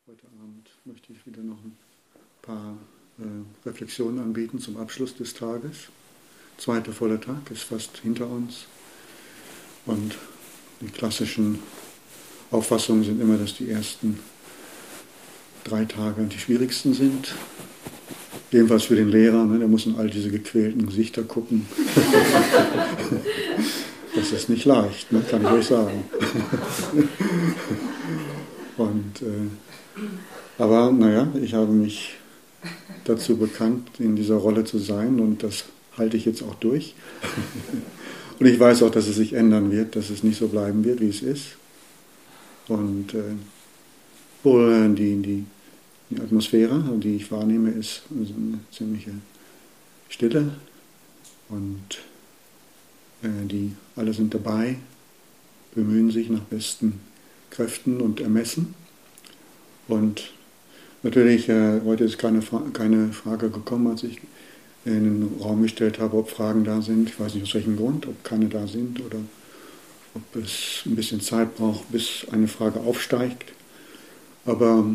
Heute Abend möchte ich wieder noch ein paar Reflexionen anbieten zum Abschluss des Tages. Zweiter voller Tag ist fast hinter uns. Und die klassischen Auffassungen sind immer, dass die ersten 3 Tage die schwierigsten sind. Jedenfalls für den Lehrer, ne, der muss in all diese gequälten Gesichter gucken. Das ist nicht leicht, ne, kann ich euch sagen. Aber naja, ich habe mich dazu bekannt, in dieser Rolle zu sein, und das halte ich jetzt auch durch. Und ich weiß auch, dass es sich ändern wird, dass es nicht so bleiben wird, wie es ist. Und die Atmosphäre, die ich wahrnehme, ist eine ziemliche Stille, und alle sind dabei, bemühen sich nach besten Kräften und Ermessen. Und natürlich, heute ist keine Frage gekommen, als ich in den Raum gestellt habe, ob Fragen da sind. Ich weiß nicht aus welchem Grund, ob keine da sind oder ob es ein bisschen Zeit braucht, bis eine Frage aufsteigt. Aber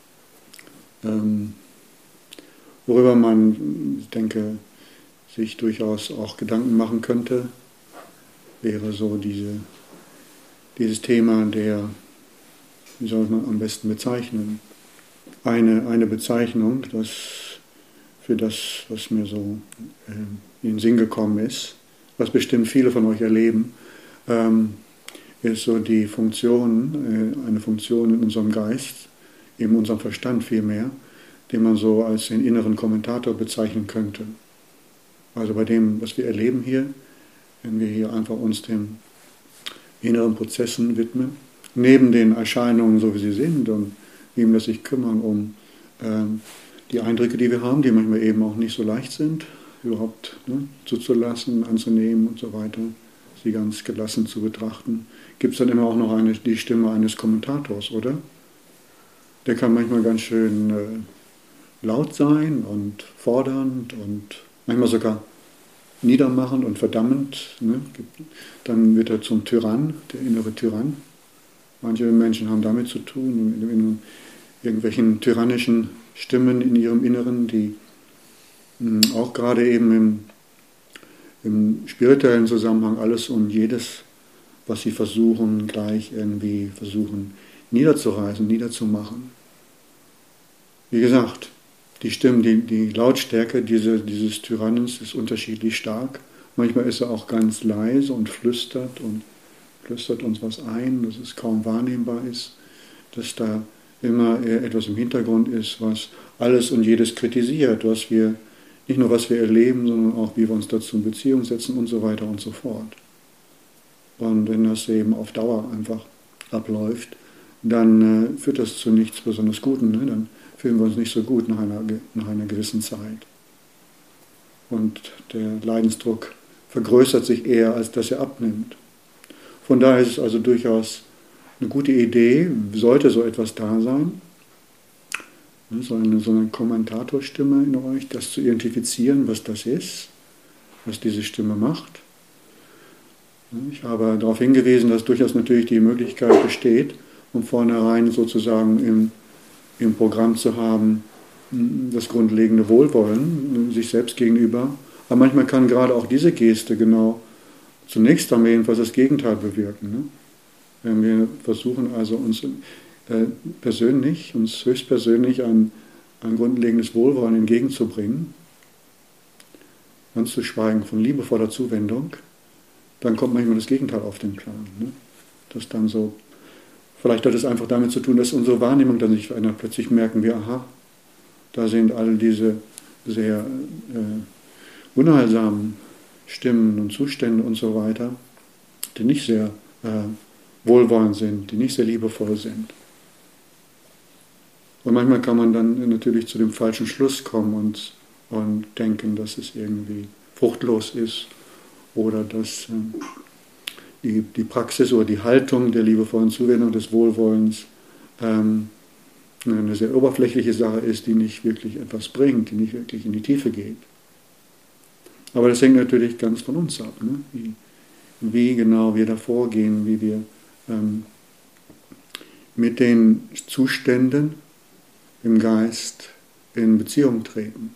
worüber man, ich denke, sich durchaus auch Gedanken machen könnte, wäre so dieses Thema der, wie soll man am besten bezeichnen? Eine Bezeichnung, für das, was mir so in den Sinn gekommen ist, was bestimmt viele von euch erleben, ist so die Funktion, eine Funktion in unserem Geist, in unserem Verstand vielmehr, den man so als den inneren Kommentator bezeichnen könnte. Also bei dem, was wir erleben hier, wenn wir hier einfach uns den inneren Prozessen widmen, neben den Erscheinungen, so wie sie sind, und ihm das sich kümmern um die Eindrücke, die wir haben, die manchmal eben auch nicht so leicht sind, überhaupt zuzulassen, anzunehmen und so weiter, sie ganz gelassen zu betrachten, gibt es dann immer auch noch die Stimme eines Kommentators, oder? Der kann manchmal ganz schön laut sein und fordernd und manchmal sogar niedermachend und verdammend. Ne? Dann wird er zum Tyrann, der innere Tyrann. Manche Menschen haben damit zu tun, in irgendwelchen tyrannischen Stimmen in ihrem Inneren, die auch gerade eben im spirituellen Zusammenhang alles und jedes, was sie versuchen, gleich irgendwie versuchen niederzureißen, niederzumachen. Wie gesagt, die Stimmen, die Lautstärke dieses Tyrannens ist unterschiedlich stark. Manchmal ist er auch ganz leise und flüstert uns was ein, dass es kaum wahrnehmbar ist, dass da immer etwas im Hintergrund ist, was alles und jedes kritisiert, nicht nur was wir erleben, sondern auch wie wir uns dazu in Beziehung setzen und so weiter und so fort. Und wenn das eben auf Dauer einfach abläuft, dann führt das zu nichts besonders Guten, ne? Dann fühlen wir uns nicht so gut nach einer gewissen Zeit. Und der Leidensdruck vergrößert sich eher, als dass er abnimmt. Von daher ist es also durchaus eine gute Idee, sollte so etwas da sein, so eine Kommentatorstimme in euch, das zu identifizieren, was das ist, was diese Stimme macht. Ich habe darauf hingewiesen, dass durchaus natürlich die Möglichkeit besteht, von vornherein sozusagen im Programm zu haben, das grundlegende Wohlwollen sich selbst gegenüber. Aber manchmal kann gerade auch diese Geste genau zunächst einmal jedenfalls das Gegenteil bewirken. Ne? Wenn wir versuchen, also uns höchstpersönlich ein grundlegendes Wohlwollen entgegenzubringen, ganz zu schweigen von liebevoller Zuwendung, dann kommt manchmal das Gegenteil auf den Plan. Ne? Das dann so, vielleicht hat es einfach damit zu tun, dass unsere Wahrnehmung dann sich verändert. Plötzlich merken wir, aha, da sind all diese sehr unheilsamen Stimmen und Zustände und so weiter, die nicht sehr wohlwollend sind, die nicht sehr liebevoll sind. Und manchmal kann man dann natürlich zu dem falschen Schluss kommen und denken, dass es irgendwie fruchtlos ist oder dass die Praxis oder die Haltung der liebevollen Zuwendung, des Wohlwollens eine sehr oberflächliche Sache ist, die nicht wirklich etwas bringt, die nicht wirklich in die Tiefe geht. Aber das hängt natürlich ganz von uns ab, ne? Wie genau wir da vorgehen, wie wir mit den Zuständen im Geist in Beziehung treten.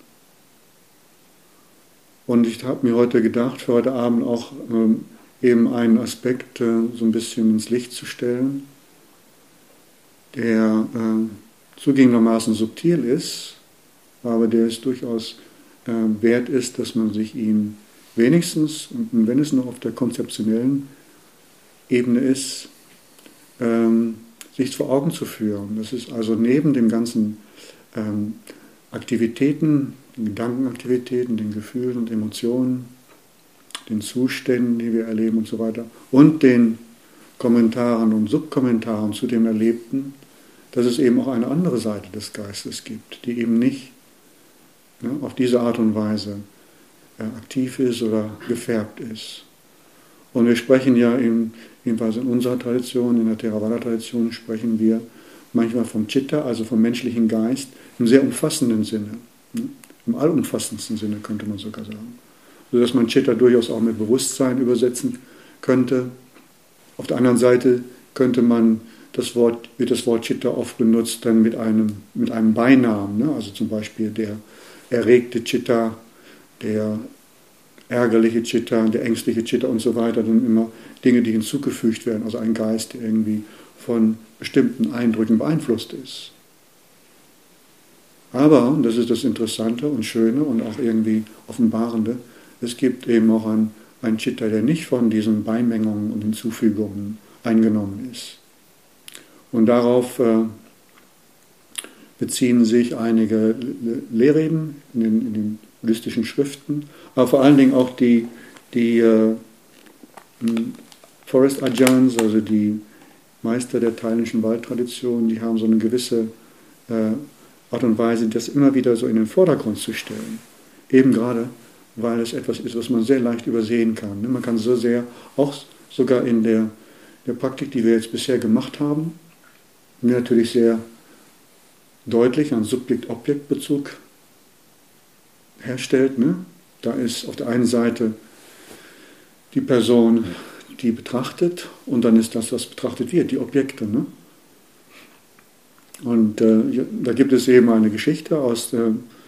Und ich habe mir heute gedacht, für heute Abend auch eben einen Aspekt so ein bisschen ins Licht zu stellen, der zugegebenermaßen subtil ist, aber der es durchaus wert ist, dass man sich ihn wenigstens, und wenn es nur auf der konzeptionellen Ebene ist, sich vor Augen zu führen. Das ist also neben den ganzen Aktivitäten, den Gedankenaktivitäten, den Gefühlen und Emotionen, den Zuständen, die wir erleben und so weiter, und den Kommentaren und Subkommentaren zu dem Erlebten, dass es eben auch eine andere Seite des Geistes gibt, die eben nicht auf diese Art und Weise aktiv ist oder gefärbt ist. Und wir sprechen ja jedenfalls in unserer Tradition, in der Theravada-Tradition, sprechen wir manchmal vom Chitta, also vom menschlichen Geist, im sehr umfassenden Sinne. Im allumfassendsten Sinne könnte man sogar sagen. Sodass man Chitta durchaus auch mit Bewusstsein übersetzen könnte. Auf der anderen Seite könnte man wird das Wort Chitta oft benutzt dann mit einem Beinamen, also zum Beispiel der erregte Chitta, der ärgerliche Chitta, der ängstliche Chitta und so weiter, dann immer Dinge, die hinzugefügt werden, also ein Geist, der irgendwie von bestimmten Eindrücken beeinflusst ist. Aber, und das ist das Interessante und Schöne und auch irgendwie Offenbarende, es gibt eben auch einen Chitta, der nicht von diesen Beimengungen und Hinzufügungen eingenommen ist. Und darauf beziehen sich einige Lehrreden in den buddhistischen Schriften, aber vor allen Dingen auch die Forest Ajahns, also die Meister der thailändischen Waldtradition, die haben so eine gewisse Art und Weise, das immer wieder so in den Vordergrund zu stellen. Eben gerade, weil es etwas ist, was man sehr leicht übersehen kann. Man kann so sehr, auch sogar in der Praktik, die wir jetzt bisher gemacht haben, natürlich sehr deutlich einen Subjekt-Objekt-Bezug herstellt. Da ist auf der einen Seite die Person, die betrachtet, und dann ist das, was betrachtet wird, die Objekte. Und da gibt es eben eine Geschichte aus der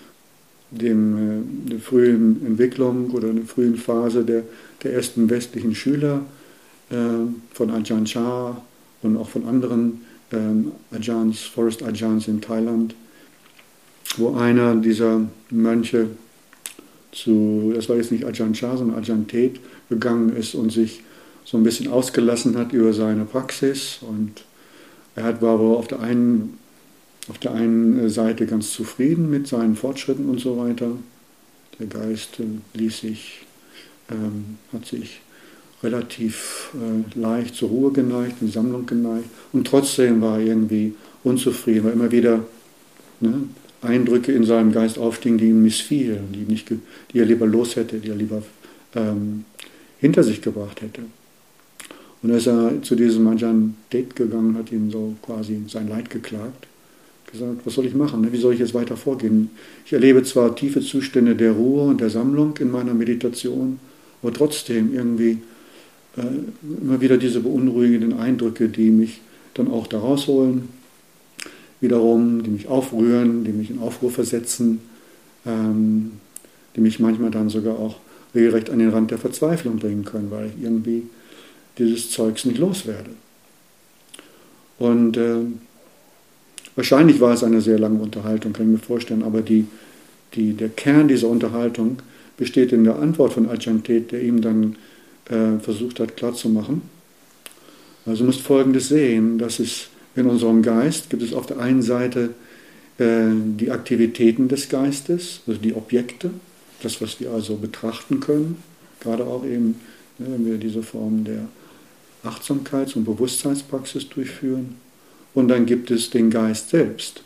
frühen Entwicklung oder der frühen Phase der ersten westlichen Schüler von Ajahn Chah und auch von anderen Ajahns, Forest Ajahns in Thailand, wo einer dieser Mönche das war jetzt nicht Ajahn Chah, sondern Ajahn Tet, gegangen ist und sich so ein bisschen ausgelassen hat über seine Praxis. Und war wohl auf der einen Seite ganz zufrieden mit seinen Fortschritten und so weiter. Der Geist hat sich relativ leicht zur Ruhe geneigt, in die Sammlung geneigt, und trotzdem war er irgendwie unzufrieden, weil immer wieder Eindrücke in seinem Geist aufstiegen, die ihm missfielen, die er lieber los hätte, die er lieber hinter sich gebracht hätte. Und da ist er zu diesem Ajahn Tet gegangen, hat ihm so quasi sein Leid geklagt, gesagt, was soll ich machen, wie soll ich jetzt weiter vorgehen? Ich erlebe zwar tiefe Zustände der Ruhe und der Sammlung in meiner Meditation, aber trotzdem irgendwie immer wieder diese beunruhigenden Eindrücke, die mich dann auch da rausholen, wiederum, die mich aufrühren, die mich in Aufruhr versetzen, die mich manchmal dann sogar auch regelrecht an den Rand der Verzweiflung bringen können, weil ich irgendwie dieses Zeugs nicht loswerde. Und wahrscheinlich war es eine sehr lange Unterhaltung, kann ich mir vorstellen, aber der Kern dieser Unterhaltung besteht in der Antwort von Ajahn Tet, der ihm dann versucht hat klarzumachen. Also du musst Folgendes sehen, dass es in unserem Geist gibt es auf der einen Seite die Aktivitäten des Geistes, also die Objekte, das, was wir also betrachten können, gerade auch eben, wenn wir diese Form der Achtsamkeits- und Bewusstseinspraxis durchführen. Und dann gibt es den Geist selbst.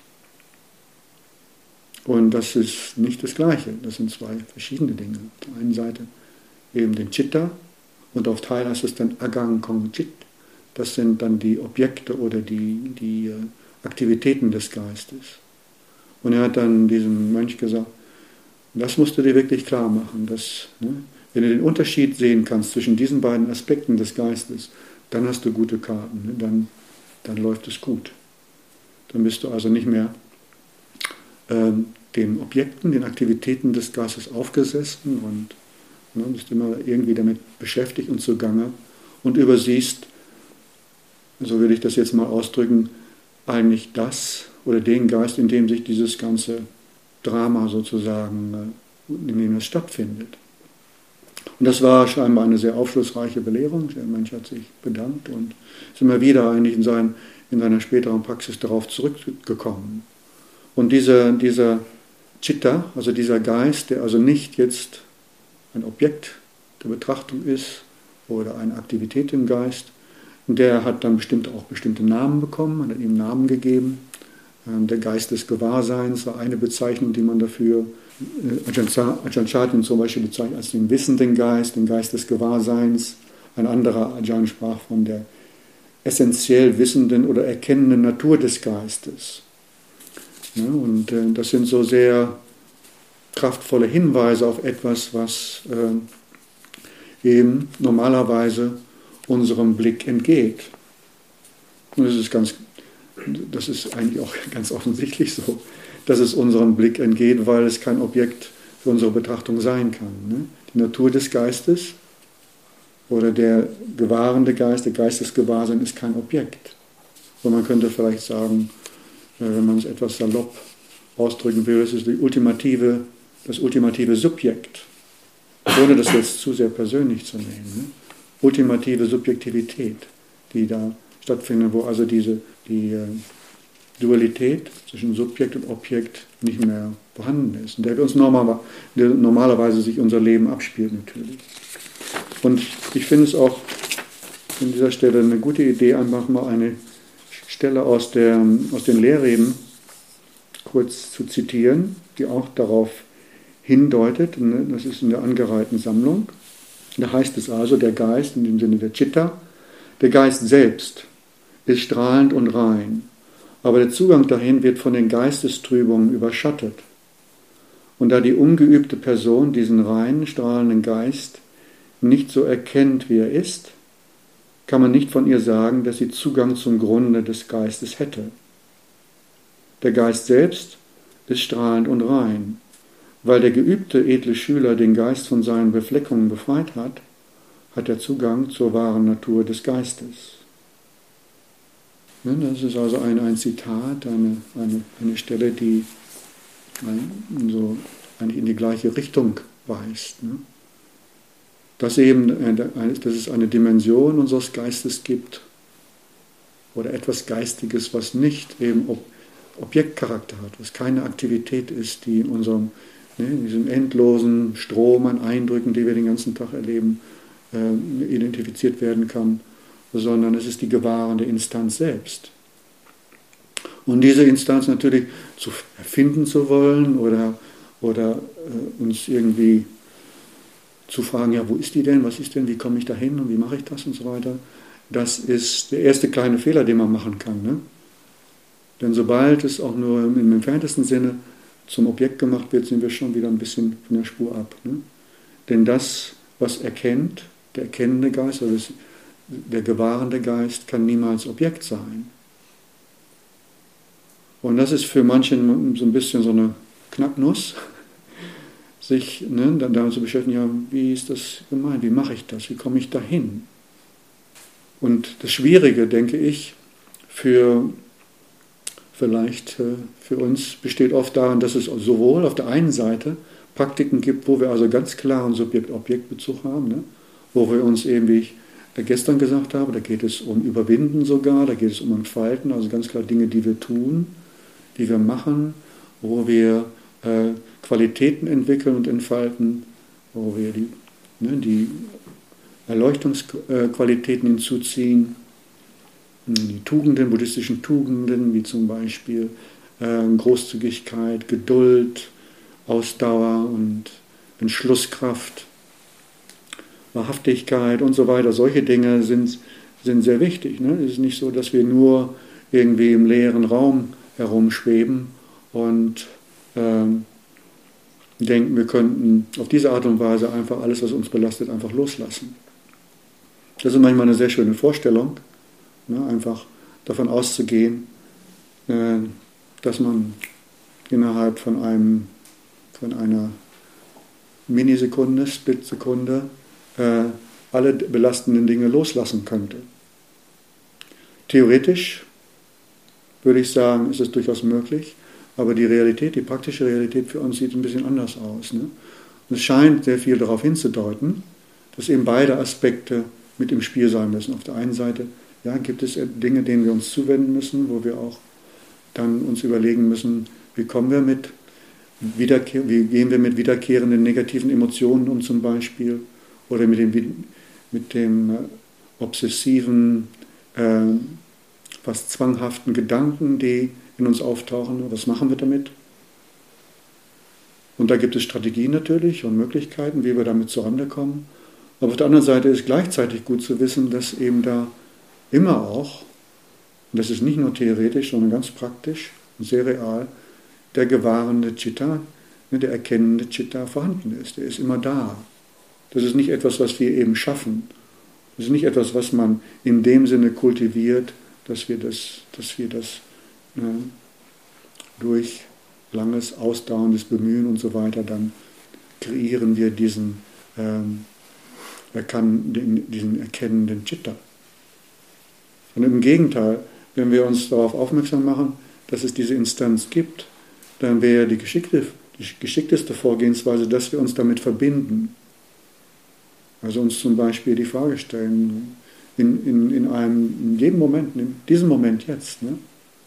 Und das ist nicht das Gleiche, das sind zwei verschiedene Dinge. Auf der einen Seite eben den Chitta, und auf Thai heißt es dann Agang Kong Chit. Das sind dann die Objekte oder die Aktivitäten des Geistes. Und er hat dann diesem Mönch gesagt, das musst du dir wirklich klar machen, dass, wenn du den Unterschied sehen kannst zwischen diesen beiden Aspekten des Geistes, dann hast du gute Karten, dann läuft es gut. Dann bist du also nicht mehr den Objekten, den Aktivitäten des Geistes aufgesessen und bist immer irgendwie damit beschäftigt und zugange und übersiehst, so würde ich das jetzt mal ausdrücken, eigentlich das oder den Geist, in dem sich dieses ganze Drama sozusagen, in dem es stattfindet. Und das war scheinbar eine sehr aufschlussreiche Belehrung. Der Mensch hat sich bedankt und ist immer wieder eigentlich in seiner späteren Praxis darauf zurückgekommen. Und dieser Chitta, also dieser Geist, der also nicht jetzt ein Objekt der Betrachtung ist oder eine Aktivität im Geist, der hat dann auch bestimmte Namen bekommen, man hat ihm Namen gegeben. Der Geist des Gewahrseins war eine Bezeichnung, die man dafür, Ajahn Chah zum Beispiel bezeichnet als den wissenden Geist, den Geist des Gewahrseins. Ein anderer Ajahn sprach von der essentiell wissenden oder erkennenden Natur des Geistes. Ja, und das sind so sehr kraftvolle Hinweise auf etwas, was eben normalerweise unserem Blick entgeht. Und das ist eigentlich auch ganz offensichtlich so, dass es unserem Blick entgeht, weil es kein Objekt für unsere Betrachtung sein kann. Ne? Die Natur des Geistes oder der gewahrende Geist, der Geist des Gewahrseins ist kein Objekt. Und man könnte vielleicht sagen, wenn man es etwas salopp ausdrücken will, es ist das ultimative Subjekt, ohne das jetzt zu sehr persönlich zu nehmen. Ne? Ultimative Subjektivität, die da stattfindet, wo also die Dualität zwischen Subjekt und Objekt nicht mehr vorhanden ist, und der uns normalerweise sich unser Leben abspielt natürlich. Und ich finde es auch an dieser Stelle eine gute Idee, einfach mal eine Stelle aus den Lehrreden kurz zu zitieren, die auch darauf hindeutet, das ist in der angereihten Sammlung. Da heißt es also, der Geist, in dem Sinne der Chitta, der Geist selbst ist strahlend und rein, aber der Zugang dahin wird von den Geistestrübungen überschattet. Und da die ungeübte Person diesen reinen, strahlenden Geist nicht so erkennt, wie er ist, kann man nicht von ihr sagen, dass sie Zugang zum Grunde des Geistes hätte. Der Geist selbst ist strahlend und rein. Weil der geübte edle Schüler den Geist von seinen Befleckungen befreit hat, hat er Zugang zur wahren Natur des Geistes. Das ist also ein Zitat, eine Stelle, die so eigentlich in die gleiche Richtung weist. Dass es eine Dimension unseres Geistes gibt oder etwas Geistiges, was nicht eben Objektcharakter hat, was keine Aktivität ist, die in diesem endlosen Strom an Eindrücken, die wir den ganzen Tag erleben, identifiziert werden kann, sondern es ist die gewahrende Instanz selbst. Und diese Instanz natürlich zu erfinden zu wollen oder uns irgendwie zu fragen, ja, wo ist die denn, was ist denn, wie komme ich da hin und wie mache ich das und so weiter, das ist der erste kleine Fehler, den man machen kann. Ne? Denn sobald es auch nur im entferntesten Sinne zum Objekt gemacht wird, sind wir schon wieder ein bisschen von der Spur ab. Ne? Denn das, was erkennt, der erkennende Geist, also der gewahrende Geist, kann niemals Objekt sein. Und das ist für manchen so ein bisschen so eine Knacknuss, sich dann damit zu beschäftigen, ja, wie ist das gemeint, wie mache ich das, wie komme ich dahin? Und das Schwierige, denke ich, vielleicht für uns besteht oft darin, dass es sowohl auf der einen Seite Praktiken gibt, wo wir also ganz klaren Subjekt-Objekt-Bezug haben, ne? Wo wir uns eben, wie ich gestern gesagt habe, da geht es um Überwinden sogar, da geht es um Entfalten, also ganz klar Dinge, die wir tun, die wir machen, wo wir Qualitäten entwickeln und entfalten, wo wir die Erleuchtungsqualitäten hinzuziehen, die Tugenden, buddhistischen Tugenden, wie zum Beispiel Großzügigkeit, Geduld, Ausdauer und Entschlusskraft, Wahrhaftigkeit und so weiter. Solche Dinge sind sehr wichtig. Ne? Es ist nicht so, dass wir nur irgendwie im leeren Raum herumschweben und denken, wir könnten auf diese Art und Weise einfach alles, was uns belastet, einfach loslassen. Das ist manchmal eine sehr schöne Vorstellung, ne? Einfach davon auszugehen, dass man innerhalb von einer Minisekunde, Splitsekunde, alle belastenden Dinge loslassen könnte. Theoretisch würde ich sagen, ist es durchaus möglich, aber die Realität, die praktische Realität für uns sieht ein bisschen anders aus. Ne? Und es scheint sehr viel darauf hinzudeuten, dass eben beide Aspekte mit im Spiel sein müssen. Auf der einen Seite, ja, gibt es Dinge, denen wir uns zuwenden müssen, wo wir auch dann uns überlegen müssen, wie gehen wir mit wiederkehrenden negativen Emotionen um zum Beispiel, oder mit dem obsessiven, fast zwanghaften Gedanken, die in uns auftauchen. Was machen wir damit? Und da gibt es Strategien natürlich und Möglichkeiten, wie wir damit zurande kommen. Aber auf der anderen Seite ist gleichzeitig gut zu wissen, dass eben da immer auch, und das ist nicht nur theoretisch, sondern ganz praktisch und sehr real, der gewahrende Chitta, der erkennende Chitta vorhanden ist. Der ist immer da. Das ist nicht etwas, was wir eben schaffen. Das ist nicht etwas, was man in dem Sinne kultiviert, dass wir das durch langes, ausdauerndes Bemühen und so weiter, dann kreieren wir diesen erkennenden Chitta. Und im Gegenteil, wenn wir uns darauf aufmerksam machen, dass es diese Instanz gibt, dann wäre die geschickteste Vorgehensweise, dass wir uns damit verbinden. Also uns zum Beispiel die Frage stellen, in jedem Moment, in diesem Moment jetzt, ne?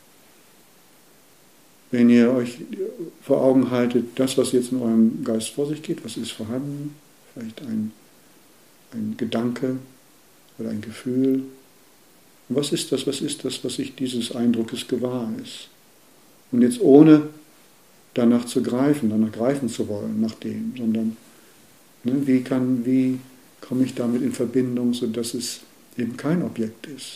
Wenn ihr euch vor Augen haltet, das, was jetzt in eurem Geist vor sich geht, was ist vorhanden? Vielleicht ein Gedanke oder ein Gefühl. Und was ist das, was sich dieses Eindruckes gewahr ist? Und jetzt ohne danach greifen zu wollen, nach dem, sondern wie komme ich damit in Verbindung, sodass es eben kein Objekt ist.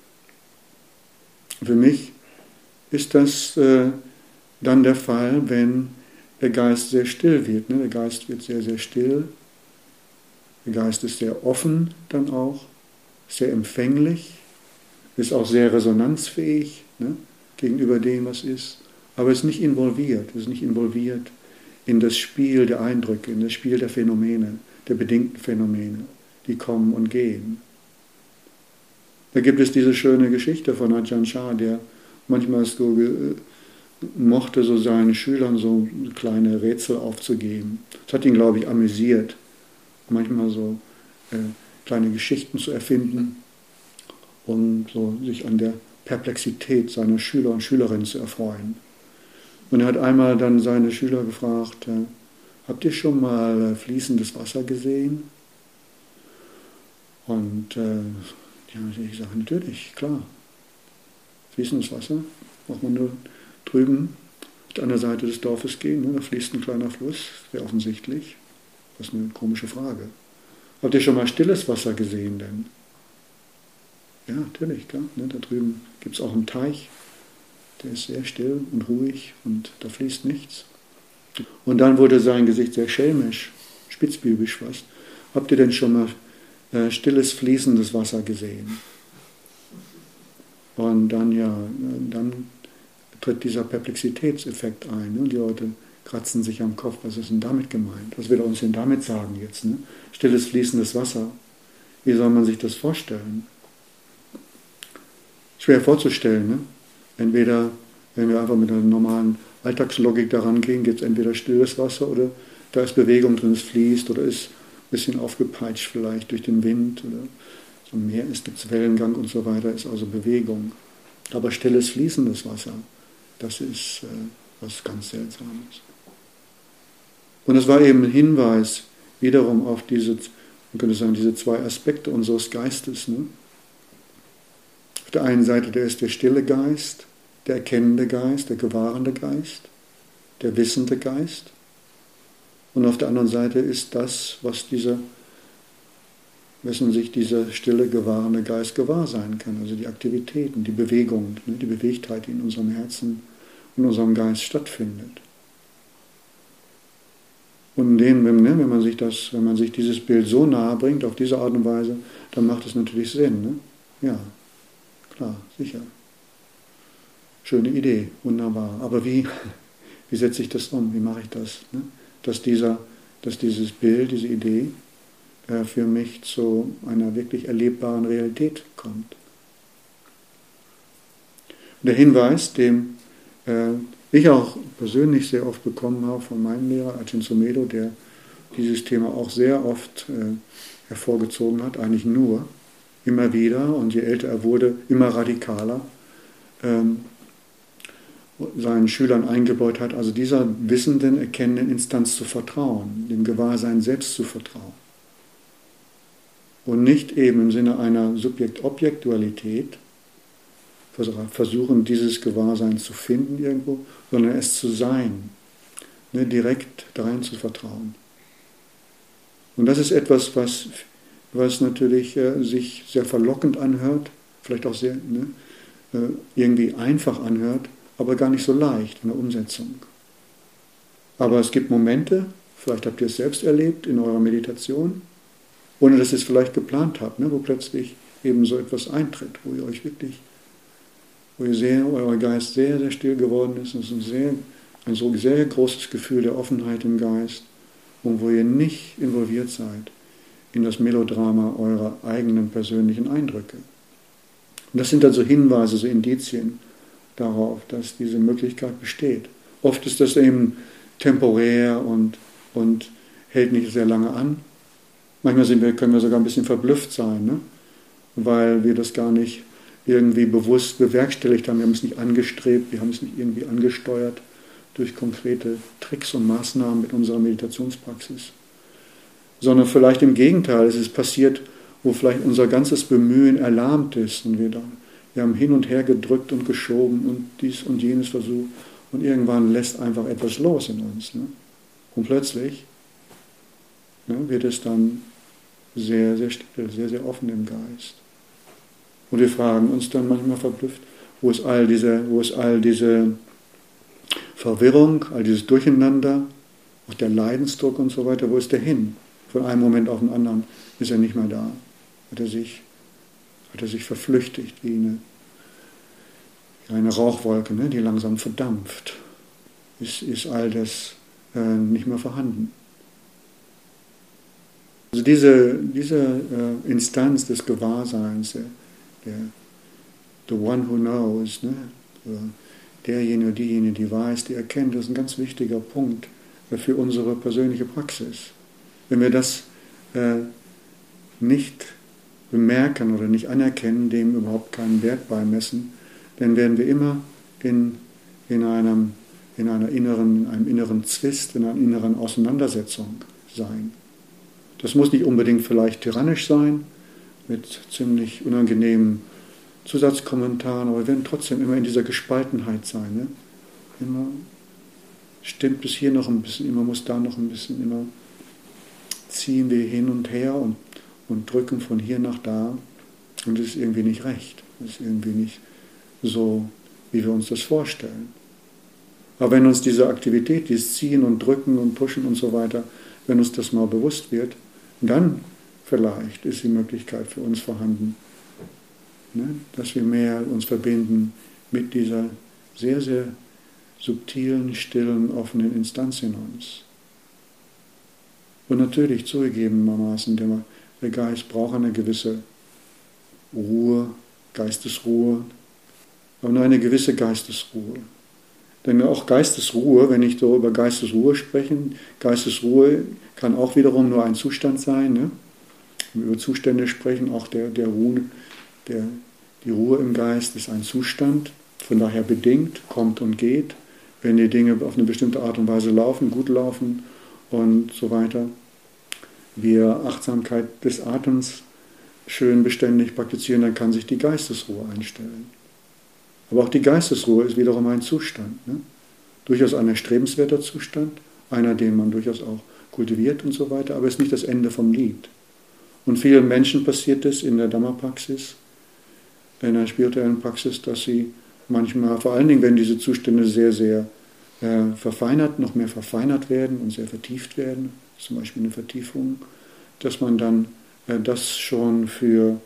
Für mich ist das dann der Fall, wenn der Geist sehr still wird. Ne? Der Geist wird sehr, sehr still. Der Geist ist sehr offen dann auch, sehr empfänglich, ist auch sehr resonanzfähig, ne? Gegenüber dem, was ist. Aber ist nicht involviert in das Spiel der Eindrücke, in das Spiel der Phänomene, der bedingten Phänomene, die kommen und gehen. Da gibt es diese schöne Geschichte von Ajahn Chah, der manchmal so mochte, so seinen Schülern so kleine Rätsel aufzugeben. Das hat ihn, glaube ich, amüsiert, manchmal so kleine Geschichten zu erfinden und so sich an der Perplexität seiner Schüler und Schülerinnen zu erfreuen. Und er hat einmal dann seine Schüler gefragt, habt ihr schon mal fließendes Wasser gesehen? Und die haben natürlich gesagt, natürlich, klar. Fließendes Wasser, braucht man nur drüben auf der anderen Seite des Dorfes gehen, ne? Da fließt ein kleiner Fluss, sehr offensichtlich. Das ist eine komische Frage. Habt ihr schon mal stilles Wasser gesehen denn? Ja, natürlich, klar. Ne? Da drüben gibt es auch einen Teich, der ist sehr still und ruhig und da fließt nichts. Und dann wurde sein Gesicht sehr schelmisch, spitzbübisch fast. Habt ihr denn schon mal stilles, fließendes Wasser gesehen? Und dann tritt dieser Perplexitätseffekt ein. Ne? Und die Leute kratzen sich am Kopf, was ist denn damit gemeint? Was will er uns denn damit sagen jetzt? Ne? Stilles, fließendes Wasser. Wie soll man sich das vorstellen? Schwer vorzustellen. Ne? Entweder, wenn wir einfach mit einer normalen Alltagslogik daran gehen, gibt es entweder stilles Wasser oder da ist Bewegung drin, es fließt oder ist ein bisschen aufgepeitscht vielleicht durch den Wind oder am Meer gibt es Wellengang und so weiter, ist also Bewegung. Aber stilles, fließendes Wasser, das ist was ganz Seltsames. Und es war eben ein Hinweis wiederum auf diese zwei Aspekte unseres Geistes. Ne? Auf der einen Seite, der ist der stille Geist, der erkennende Geist, der gewahrende Geist, der wissende Geist. Und auf der anderen Seite ist das, wessen sich dieser stille, gewahrende Geist gewahr sein kann. Also die Aktivitäten, die Bewegung, die Bewegtheit, die in unserem Herzen, in unserem Geist stattfindet. Und wenn man sich dieses Bild so nahe bringt, auf diese Art und Weise, dann macht es natürlich Sinn. Ne? Ja, klar, sicher. Schöne Idee, wunderbar. Aber wie Wie setze ich das um? Wie mache ich das? Ne? Dass dieses Bild, diese Idee für mich zu einer wirklich erlebbaren Realität kommt. Und der Hinweis, den ich auch persönlich sehr oft bekommen habe von meinem Lehrer, Ajahn Sumedho, der dieses Thema auch sehr oft hervorgezogen hat, eigentlich nur, immer wieder, und je älter er wurde, immer radikaler, seinen Schülern eingebaut hat, also dieser wissenden, erkennenden Instanz zu vertrauen, dem Gewahrsein selbst zu vertrauen. Und nicht eben im Sinne einer Subjekt-Objekt-Dualität versuchen, dieses Gewahrsein zu finden irgendwo, sondern es zu sein, ne, direkt darein zu vertrauen. Und das ist etwas, was natürlich sich sehr verlockend anhört, vielleicht auch sehr irgendwie einfach anhört, aber gar nicht so leicht in der Umsetzung. Aber es gibt Momente, vielleicht habt ihr es selbst erlebt in eurer Meditation, ohne dass ihr es vielleicht geplant habt, ne, wo plötzlich eben so etwas eintritt, wo ihr euch wirklich, euer Geist sehr, sehr still geworden ist, und es ist ein so sehr großes Gefühl der Offenheit im Geist, und wo ihr nicht involviert seid in das Melodrama eurer eigenen persönlichen Eindrücke. Und das sind also Hinweise, so Indizien darauf, dass diese Möglichkeit besteht. Oft ist das eben temporär und hält nicht sehr lange an. Manchmal können wir sogar ein bisschen verblüfft sein, ne? Weil wir das gar nicht irgendwie bewusst bewerkstelligt haben. Wir haben es nicht angestrebt, wir haben es nicht irgendwie angesteuert durch konkrete Tricks und Maßnahmen mit unserer Meditationspraxis. Sondern vielleicht im Gegenteil, es ist passiert, wo vielleicht unser ganzes Bemühen erlahmt ist und wir haben hin und her gedrückt und geschoben und dies und jenes versucht und irgendwann lässt einfach etwas los in uns. Ne? Und plötzlich wird es dann sehr, sehr still, sehr, sehr offen im Geist. Und wir fragen uns dann manchmal verblüfft, wo ist all diese Verwirrung, all dieses Durcheinander, auch der Leidensdruck und so weiter, wo ist der hin? Von einem Moment auf den anderen ist er nicht mehr da. Hat er sich verflüchtigt wie eine Rauchwolke, ne, die langsam verdampft. Ist all das nicht mehr vorhanden. Also diese Instanz des Gewahrseins, the one who knows, ne, derjenige oder diejenige, die weiß, die erkennt, das ist ein ganz wichtiger Punkt für unsere persönliche Praxis. Wenn wir das nicht bemerken oder nicht anerkennen, dem überhaupt keinen Wert beimessen, dann werden wir immer in einem inneren Zwist, in einer inneren Auseinandersetzung sein. Das muss nicht unbedingt vielleicht tyrannisch sein, mit ziemlich unangenehmen Zusatzkommentaren, aber wir werden trotzdem immer in dieser Gespaltenheit sein. Ne? Immer stimmt bis hier noch ein bisschen, immer muss da noch ein bisschen, immer ziehen wir hin und her und drücken von hier nach da und es ist irgendwie nicht recht. Es ist irgendwie nicht so, wie wir uns das vorstellen. Aber wenn uns diese Aktivität, dieses Ziehen und Drücken und Pushen und so weiter, wenn uns das mal bewusst wird, dann vielleicht ist die Möglichkeit für uns vorhanden, ne, dass wir mehr uns verbinden mit dieser sehr, sehr subtilen, stillen, offenen Instanz in uns. Und natürlich zugegebenermaßen, der Geist braucht eine gewisse Ruhe, Geistesruhe, aber nur eine gewisse Geistesruhe. Denn auch Geistesruhe, wenn ich so über Geistesruhe spreche, Geistesruhe kann auch wiederum nur ein Zustand sein. Ne? Wenn wir über Zustände sprechen, auch die Ruhe im Geist ist ein Zustand, von daher bedingt, kommt und geht, wenn die Dinge auf eine bestimmte Art und Weise laufen, gut laufen und so weiter. Wir Achtsamkeit des Atems schön beständig praktizieren, dann kann sich die Geistesruhe einstellen. Aber auch die Geistesruhe ist wiederum ein Zustand. Ne? Durchaus ein erstrebenswerter Zustand, einer, den man durchaus auch kultiviert und so weiter, aber es ist nicht das Ende vom Lied. Und vielen Menschen passiert es in der Dhamma-Praxis, in der spirituellen Praxis, dass sie manchmal, vor allen Dingen, wenn diese Zustände sehr, sehr noch mehr verfeinert werden und sehr vertieft werden, zum Beispiel eine Vertiefung, dass man dann das schon für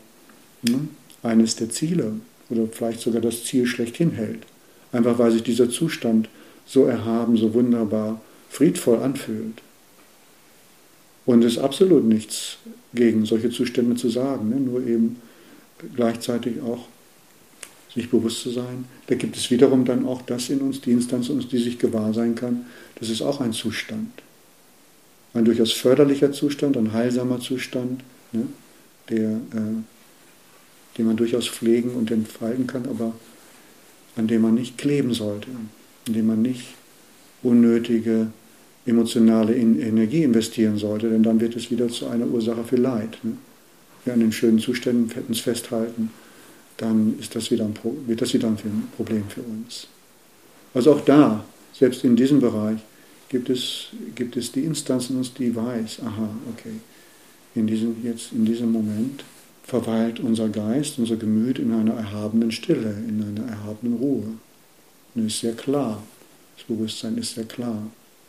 eines der Ziele oder vielleicht sogar das Ziel schlechthin hält. Einfach weil sich dieser Zustand so erhaben, so wunderbar friedvoll anfühlt. Und es ist absolut nichts gegen solche Zustände zu sagen, ne? Nur eben gleichzeitig auch sich bewusst zu sein, da gibt es wiederum dann auch das in uns, die Instanz in uns, die sich gewahr sein kann, das ist auch ein Zustand. Ein durchaus förderlicher Zustand, ein heilsamer Zustand, ne? Den man durchaus pflegen und entfalten kann, aber an dem man nicht kleben sollte, an dem man nicht unnötige emotionale Energie investieren sollte, denn dann wird es wieder zu einer Ursache für Leid. Ne? Wir an den schönen Zuständen uns festhalten, dann wird das wieder ein Problem für uns. Also auch da, selbst in diesem Bereich, gibt es die Instanz in uns, die weiß, aha, okay, in diesem Moment verweilt unser Geist, unser Gemüt in einer erhabenen Stille, in einer erhabenen Ruhe. Und es ist sehr klar, das Bewusstsein ist sehr klar.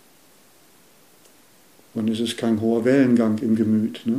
Und es ist kein hoher Wellengang im Gemüt. Ne?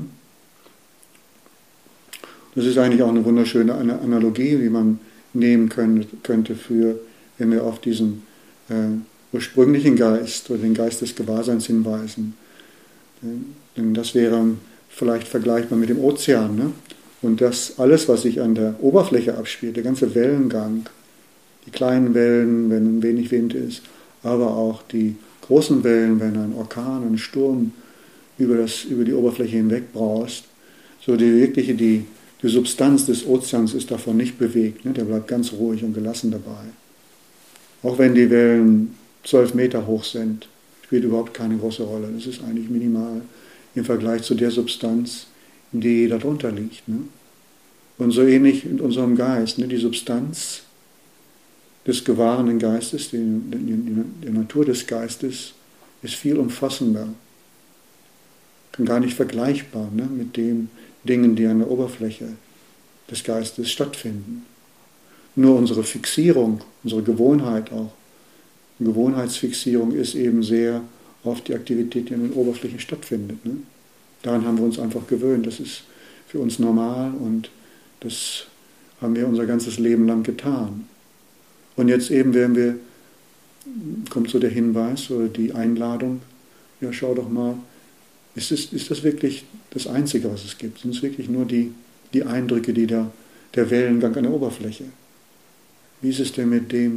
Das ist eigentlich auch eine wunderschöne Analogie, die man nehmen könnte für, wenn wir auf diesen ursprünglichen Geist oder den Geist des Gewahrseins hinweisen. Denn das wäre vielleicht vergleichbar mit dem Ozean. Ne? Und das alles, was sich an der Oberfläche abspielt, der ganze Wellengang, die kleinen Wellen, wenn wenig Wind ist, aber auch die großen Wellen, wenn ein Orkan, ein Sturm über die Oberfläche hinweg braust, so die Substanz des Ozeans ist davon nicht bewegt. Ne? Der bleibt ganz ruhig und gelassen dabei. Auch wenn die Wellen 12 Meter hoch sind, spielt überhaupt keine große Rolle. Das ist eigentlich minimal im Vergleich zu der Substanz, die darunter liegt. Ne? Und so ähnlich in unserem Geist. Ne? Die Substanz des gewahrenden Geistes, die Natur des Geistes, ist viel umfassender. Gar nicht vergleichbar, ne? Mit den Dingen, die an der Oberfläche des Geistes stattfinden. Nur unsere Fixierung, unsere Gewohnheit auch, die Gewohnheitsfixierung ist eben sehr auf die Aktivität, die an den Oberflächen stattfindet. Ne? Daran haben wir uns einfach gewöhnt. Das ist für uns normal und das haben wir unser ganzes Leben lang getan. Und jetzt eben kommt so der Hinweis oder die Einladung, ja schau doch mal, ist das wirklich das Einzige, was es gibt? Sind es wirklich nur die Eindrücke, der Wellengang an der Oberfläche? Wie ist es denn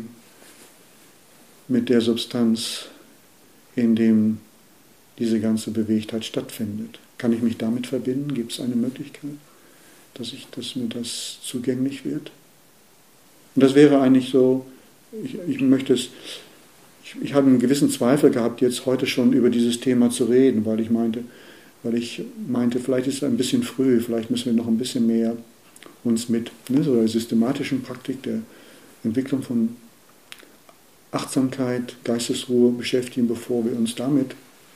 mit der Substanz, in dem diese ganze Bewegtheit stattfindet? Kann ich mich damit verbinden? Gibt es eine Möglichkeit, dass mir das zugänglich wird? Und das wäre eigentlich so, ich habe einen gewissen Zweifel gehabt, jetzt heute schon über dieses Thema zu reden, weil ich meinte, vielleicht ist es ein bisschen früh, vielleicht müssen wir noch ein bisschen mehr uns mit so der systematischen Praktik der Entwicklung von Achtsamkeit, Geistesruhe beschäftigen, bevor wir uns damit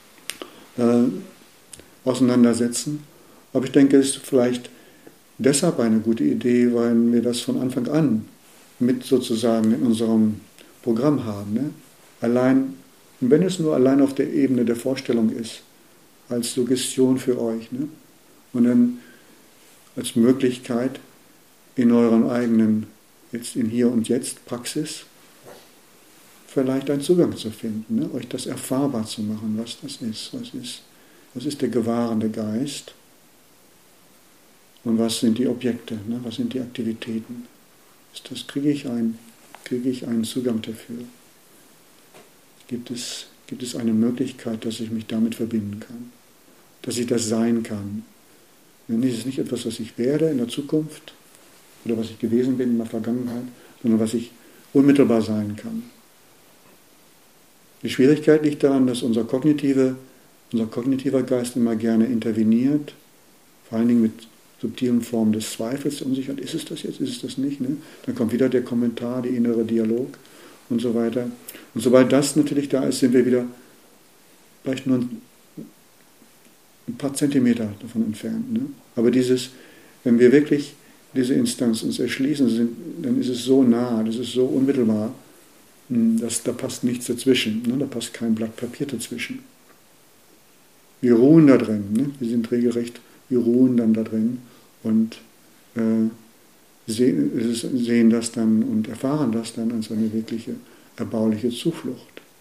auseinandersetzen. Aber ich denke, es ist vielleicht deshalb eine gute Idee, weil wir das von Anfang an mit sozusagen in unserem Programm haben. Ne? Allein, und wenn es nur allein auf der Ebene der Vorstellung ist, als Suggestion für euch. Ne? Und dann als Möglichkeit in euren eigenen, jetzt in Hier und Jetzt Praxis, vielleicht einen Zugang zu finden, ne? Euch das erfahrbar zu machen, was das ist. Was ist der gewahrende Geist? Und was sind die Objekte? Ne? Was sind die Aktivitäten? Kriege ich einen Zugang dafür? Gibt es eine Möglichkeit, dass ich mich damit verbinden kann? Dass ich das sein kann? Denn es ist nicht etwas, was ich werde in der Zukunft oder was ich gewesen bin in der Vergangenheit, sondern was ich unmittelbar sein kann. Die Schwierigkeit liegt daran, dass unser kognitiver Geist immer gerne interveniert, vor allen Dingen mit subtilen Formen des Zweifels, der Unsicherheit, ist es das jetzt, ist es das nicht? Ne? Dann kommt wieder der Kommentar, der innere Dialog und so weiter. Und sobald das natürlich da ist, sind wir wieder vielleicht nur ein paar Zentimeter davon entfernt. Ne? Aber wenn wir wirklich diese Instanz uns erschließen, dann ist es so nah, das ist so unmittelbar, dass da passt nichts dazwischen, ne? Da passt kein Blatt Papier dazwischen. Wir ruhen da drin, ne? Wir ruhen dann da drin und sehen das dann und erfahren das dann als eine wirkliche erbauliche Zuflucht.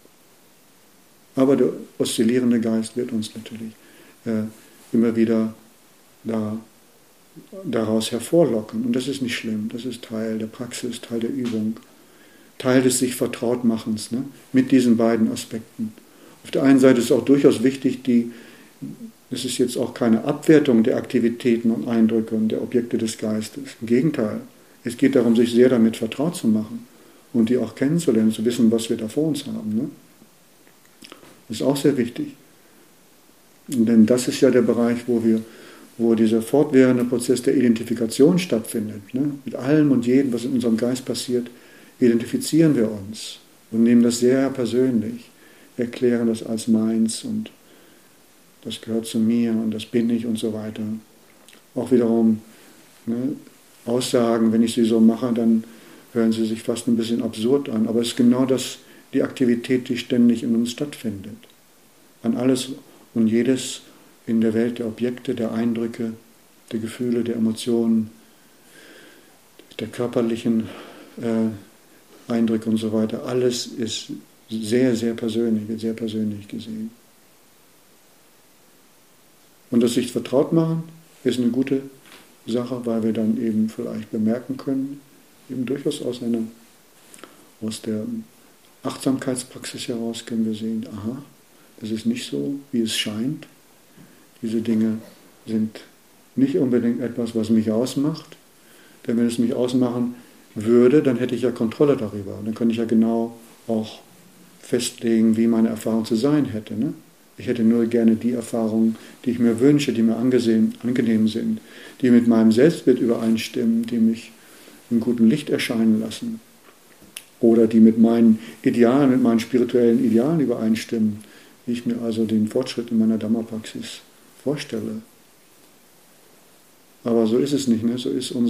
Aber der oszillierende Geist wird uns natürlich immer wieder daraus hervorlocken. Und das ist nicht schlimm, das ist Teil der Praxis, Teil der Übung, Teil des sich Vertrautmachens, ne, mit diesen beiden Aspekten. Auf der einen Seite ist es auch durchaus wichtig, es ist jetzt auch keine Abwertung der Aktivitäten und Eindrücke und der Objekte des Geistes. Im Gegenteil, es geht darum, sich sehr damit vertraut zu machen und die auch kennenzulernen, zu wissen, was wir da vor uns haben. Ne? Das ist auch sehr wichtig. Denn das ist ja der Bereich, wo dieser fortwährende Prozess der Identifikation stattfindet. Ne? Mit allem und jedem, was in unserem Geist passiert, identifizieren wir uns und nehmen das sehr persönlich, erklären das als meins und das gehört zu mir und das bin ich und so weiter. Auch wiederum, ne, Aussagen, wenn ich sie so mache, dann hören sie sich fast ein bisschen absurd an, aber es ist genau das, die Aktivität, die ständig in uns stattfindet. An alles und jedes in der Welt der Objekte, der Eindrücke, der Gefühle, der Emotionen, der körperlichen Eindrücke und so weiter. Alles ist sehr, sehr persönlich, wird sehr persönlich gesehen. Und das sich vertraut machen ist eine gute Sache, weil wir dann eben vielleicht bemerken können, eben durchaus aus der Achtsamkeitspraxis heraus können wir sehen, aha, das ist nicht so, wie es scheint. Diese Dinge sind nicht unbedingt etwas, was mich ausmacht. Denn wenn es mich ausmachen würde, dann hätte ich ja Kontrolle darüber. Dann könnte ich ja genau auch festlegen, wie meine Erfahrung zu sein hätte. Ne? Ich hätte nur gerne die Erfahrungen, die ich mir wünsche, die mir angenehm sind, die mit meinem Selbstbild übereinstimmen, die mich im guten Licht erscheinen lassen. Oder die mit meinen Idealen, mit meinen spirituellen Idealen übereinstimmen, wie ich mir also den Fortschritt in meiner Dhamma-Praxis vorstelle. Aber so ist es nicht, ne? So ist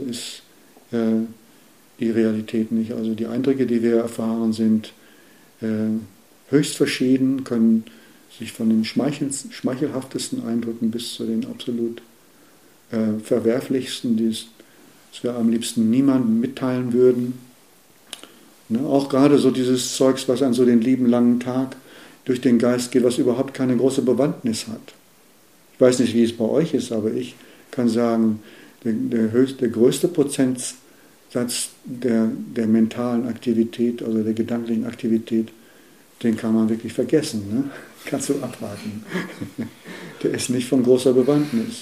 die Realität nicht. Also die Eindrücke, die wir erfahren, sind höchst verschieden, können sich von den schmeichelhaftesten Eindrücken bis zu den absolut verwerflichsten, das wir am liebsten niemandem mitteilen würden. Ne? Auch gerade so dieses Zeugs, was an so den lieben langen Tag durch den Geist geht, was überhaupt keine große Bewandtnis hat. Ich weiß nicht, wie es bei euch ist, aber ich kann sagen, der größte Prozentsatz der mentalen Aktivität, also der gedanklichen Aktivität, den kann man wirklich vergessen. Ne? Kannst du abhaken. Der ist nicht von großer Bewandtnis.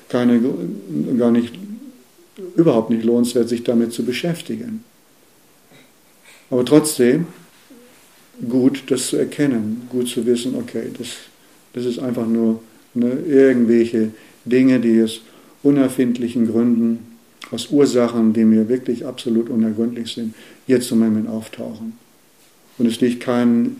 Überhaupt nicht lohnenswert, sich damit zu beschäftigen. Aber trotzdem gut, das zu erkennen, gut zu wissen, okay, das ist einfach nur irgendwelche Dinge, die aus unerfindlichen Gründen, aus Ursachen, die mir wirklich absolut unergründlich sind, jetzt im Moment auftauchen. Und es ist keine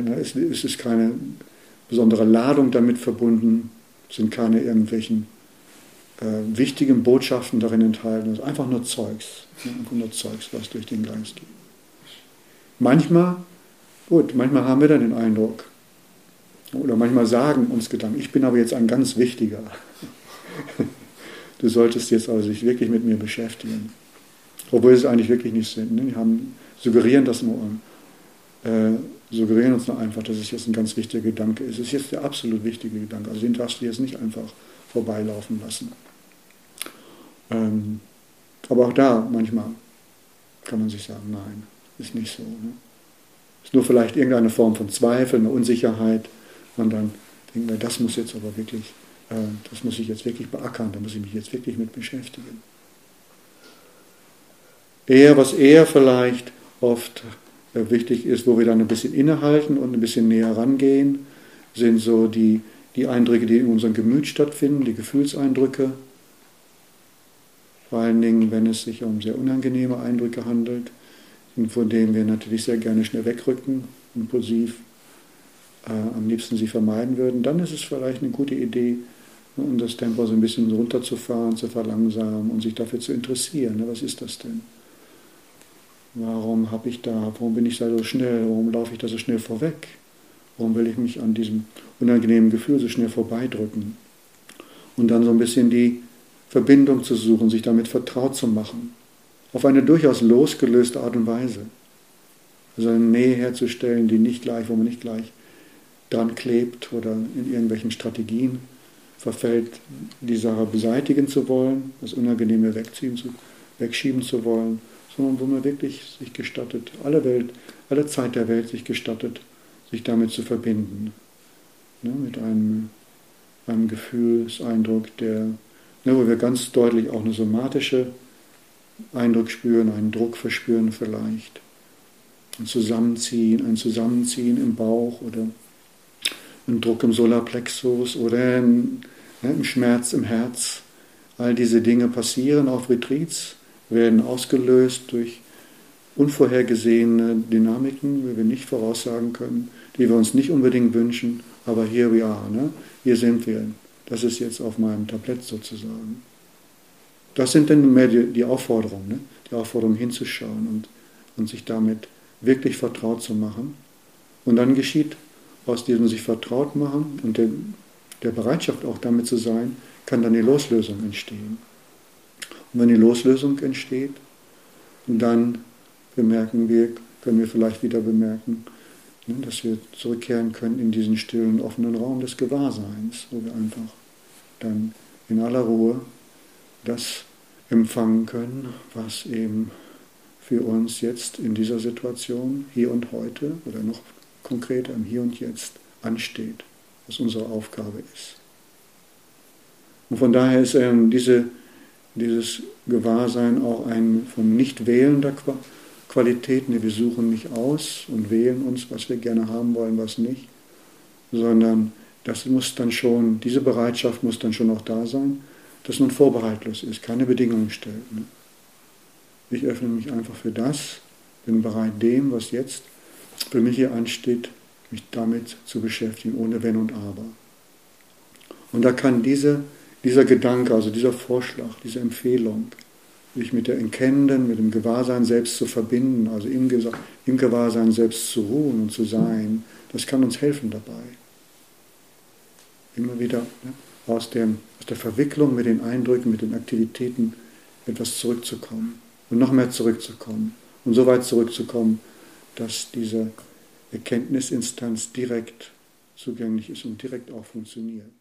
besondere Ladung damit verbunden, es sind keine irgendwelchen wichtigen Botschaften darin enthalten, es ist einfach nur Zeugs, was durch den Geist geht. Manchmal haben wir dann den Eindruck, oder manchmal sagen uns Gedanken, ich bin aber jetzt ein ganz wichtiger. Du solltest jetzt also dich wirklich mit mir beschäftigen. Obwohl es eigentlich wirklich nicht sind. Ne? Suggerieren uns nur einfach, dass es jetzt ein ganz wichtiger Gedanke ist. Es ist jetzt der absolut wichtige Gedanke. Also den darfst du jetzt nicht einfach vorbeilaufen lassen. Aber auch da, manchmal kann man sich sagen, nein, ist nicht so. Ne? Ist nur vielleicht irgendeine Form von Zweifel, eine Unsicherheit. Und dann denken wir, das muss jetzt aber wirklich, das muss ich jetzt wirklich beackern, da muss ich mich jetzt wirklich mit beschäftigen. Was eher vielleicht oft wichtig ist, wo wir dann ein bisschen innehalten und ein bisschen näher rangehen, sind so die Eindrücke, die in unserem Gemüt stattfinden, die Gefühlseindrücke. Vor allen Dingen, wenn es sich um sehr unangenehme Eindrücke handelt, von denen wir natürlich sehr gerne schnell wegrücken, impulsiv, am liebsten sie vermeiden würden, dann ist es vielleicht eine gute Idee, um das Tempo so ein bisschen runterzufahren, zu verlangsamen und sich dafür zu interessieren. Was ist das denn? Warum bin ich da so schnell? Warum laufe ich da so schnell vorweg? Warum will ich mich an diesem unangenehmen Gefühl so schnell vorbeidrücken? Und dann so ein bisschen die Verbindung zu suchen, sich damit vertraut zu machen. Auf eine durchaus losgelöste Art und Weise. Also eine Nähe herzustellen, wo man nicht gleich dran klebt oder in irgendwelchen Strategien verfällt, die Sache beseitigen zu wollen, das Unangenehme wegschieben zu wollen, sondern wo man wirklich sich gestattet, alle Zeit der Welt sich gestattet, sich damit zu verbinden. Ne, mit einem Gefühlseindruck, wo wir ganz deutlich auch eine somatische Eindruck spüren, einen Druck verspüren vielleicht. Ein Zusammenziehen im Bauch oder ein Druck im Solarplexus oder ein Schmerz im Herz. All diese Dinge passieren auf Retreats, werden ausgelöst durch unvorhergesehene Dynamiken, die wir nicht voraussagen können, die wir uns nicht unbedingt wünschen, aber here we are, ne? Hier sind wir. Das ist jetzt auf meinem Tablett sozusagen. Das sind dann mehr die Aufforderungen, ne? Die Aufforderung hinzuschauen und sich damit wirklich vertraut zu machen. Und dann geschieht aus diesem sich vertraut machen und der Bereitschaft auch damit zu sein, kann dann die Loslösung entstehen. Und wenn die Loslösung entsteht, dann können wir vielleicht wieder bemerken, dass wir zurückkehren können in diesen stillen, offenen Raum des Gewahrseins, wo wir einfach dann in aller Ruhe das empfangen können, was eben für uns jetzt in dieser Situation, hier und heute, oder noch konkreter im Hier und Jetzt ansteht, was unsere Aufgabe ist. Und von daher ist dieses Gewahrsein auch ein von nicht wählender Qualität. Wir suchen nicht aus und wählen uns, was wir gerne haben wollen, was nicht, sondern diese Bereitschaft muss dann schon auch da sein, dass man vorbehaltlos ist, keine Bedingungen stellt. Ne? Ich öffne mich einfach für das, bin bereit dem, was jetzt für mich hier ansteht, mich damit zu beschäftigen, ohne Wenn und Aber. Und da kann dieser Gedanke, also dieser Vorschlag, diese Empfehlung, sich mit der Erkennenden, mit dem Gewahrsein selbst zu verbinden, also im Gewahrsein selbst zu ruhen und zu sein, das kann uns helfen dabei. Immer wieder aus der Verwicklung mit den Eindrücken, mit den Aktivitäten etwas zurückzukommen und noch mehr zurückzukommen und so weit zurückzukommen, dass diese Erkenntnisinstanz direkt zugänglich ist und direkt auch funktioniert.